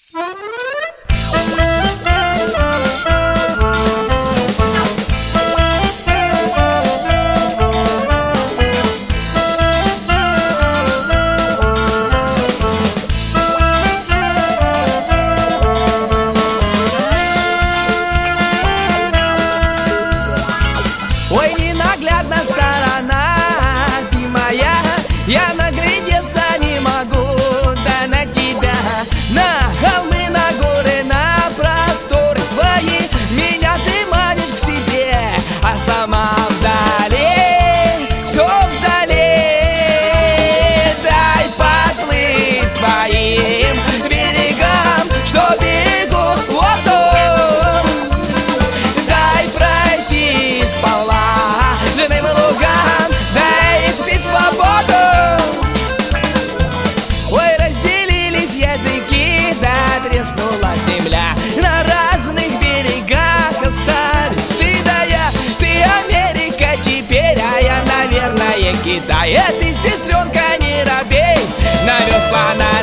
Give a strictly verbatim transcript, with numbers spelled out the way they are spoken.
Ой, ненаглядна сторона ты моя, я наглядеться не могу, да на тебя, на холмы, на горы, на просторы твои. Меня ты манишь к себе, а сама вдали, все вдали. Дай поплыть твоим берегам, что берегут воду. Дай пройти сполна длинным лугам, дай испить свободу. Ой, разделились языки, да треснула земля. На разных берегах остались ты да я. Ты Америка теперь, а я, наверное, Китай. А ты, сестренка, не робей, на весла на